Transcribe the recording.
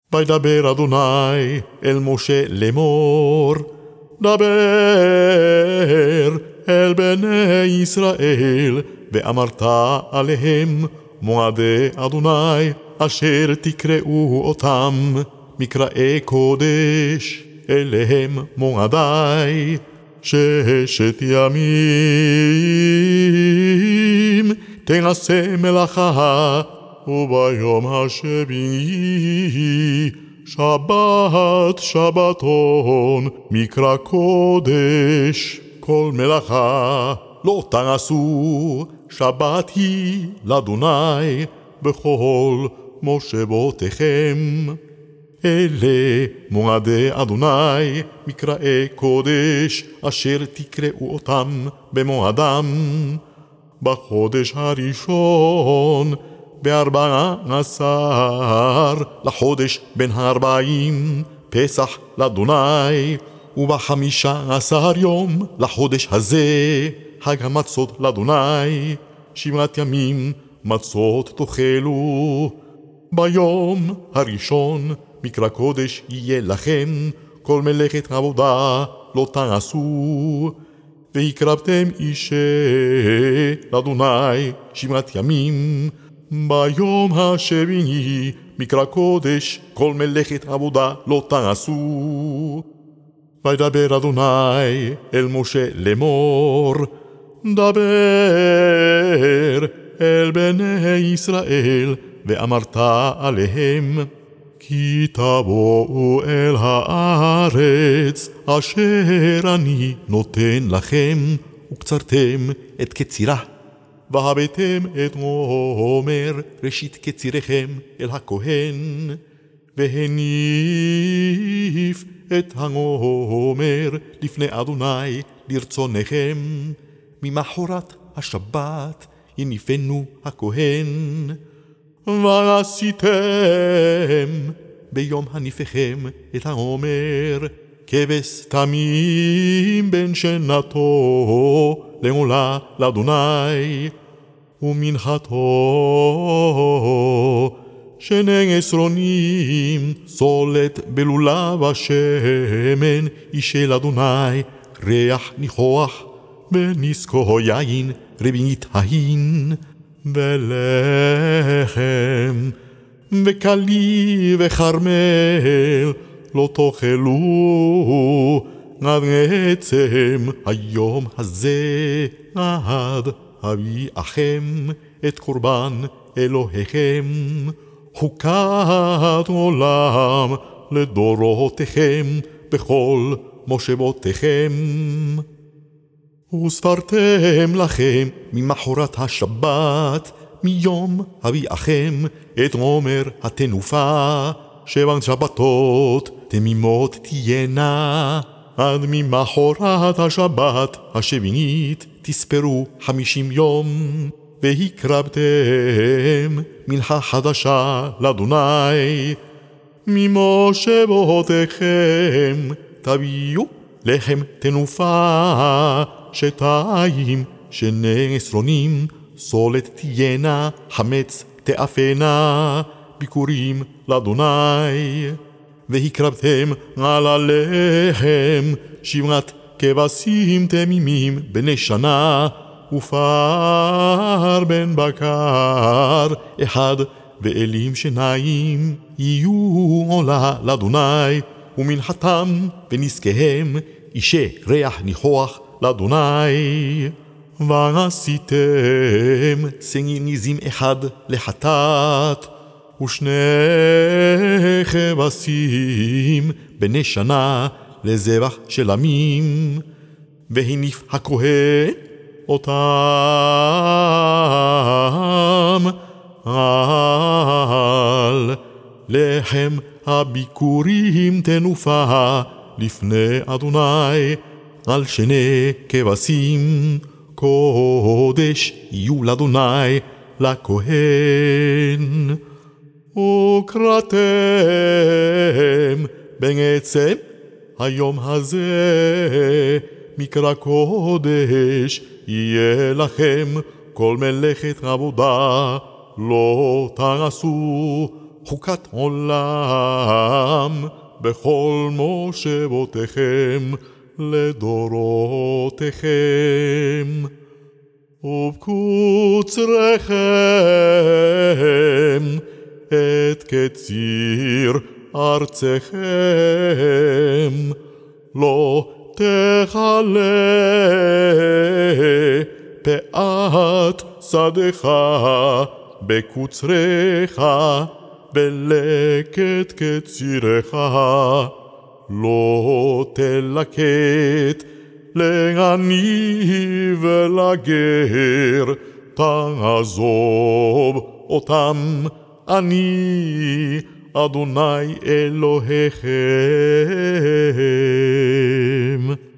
וידבר אדוני אל משה לאמור, דבר אל בני ישראל, ואמרת עליהם מועדי אדוני, אשר תקראו אותם מקראי קודש, אליהם מועדי 6 ימים תעשה מלאכה, וביום השביעי שבת שבתון מקרא קודש. כל מלאכה לא תעשו, שבת היא לאדוני בכל מושבותיכם. אלה מועדי אדוני מקראי קודש, אשר תקראו אותם במועדם. בחודש הראשון, ב14 לחודש בן 40, פסח לאדוני, וב15 יום לחודש הזה, חג המצות לאדוני, 7 ימים מצות תאכלו. ביום הראשון מקרא קודש יהיה לכם, כל מלאכת עבודה לא תעשו. והקרבתם אישה לאדוני 7 ימים. ביום השביעי מקרא קודש כל מלאכת עבודה לא תעשו. וידבר אדוני אל משה לאמור, דבר אל בני ישראל, ואמרת עליהם, כי תבואו אל הארץ אשר אני נותן לכם, וקצרתם את קצירה, והבאתם את עומר ראשית קצירכם אל הכהן, והניף את העומר לפני אדוני לרצונכם. ממחרת השבת יניפנו הכהן. ועשיתם ביום הניפכם את העומר כבש תמים בן שנתו לעולה לאדוני, ומנחתו 12 סולת בלולה ושמן אישה לאדוני, ריח ניחוח בנסקו יין רבינית ההין, ולחם וקלי וכרמל לא תאכלו עד עצם היום הזה, עד הביאכם את קורבן אלוהיכם, חוקת עולם לדורותיכם בכל מושבותיכם. וספרתם לכם ממחרת השבת, מיום הביאכם את עומר התנופה, 7 שבתות תמימות תהיינה. עד ממחרת השבת השביעית תספרו 50 יום. והקרבתם מנחה חדשה לאדוני ממושבותיכם, תביאו לחם תנופה 2 12 סולת תהיינה, חמץ תאפנה, ביקורים לאדוני. והקרבתם על הלחם 7 כבשים תמימים בני שנה, ופר בן בקר 1, ואלים 2 יהיו עולה לאדוני, ומנחתם ונזקיהם אישה ריח ניחוח לאדוני. ועשיתם סניר ניזים 1 לחטאת, ו2 כבשים בני שנה לזבח של עמים. והניף הכהן אותם על לחם הביקורים תנופה לפני אדוני, על 2 כבשים קודש יהיו לאדוני לכהן. וקראתם בעצם היום הזה מקרא קודש, יהיה לכם כל מלאכת עבודה לא תעשו, חוקת עולם בכל מושבותיכם לדורותיכם. ובקוצריכם את קציר ארצכם, לא תכלה פאת שדך בקוצריך, בלקט קצירך לא תלקט, לעני ולגר תעזוב אותם, אני אדוני אלוהיכם.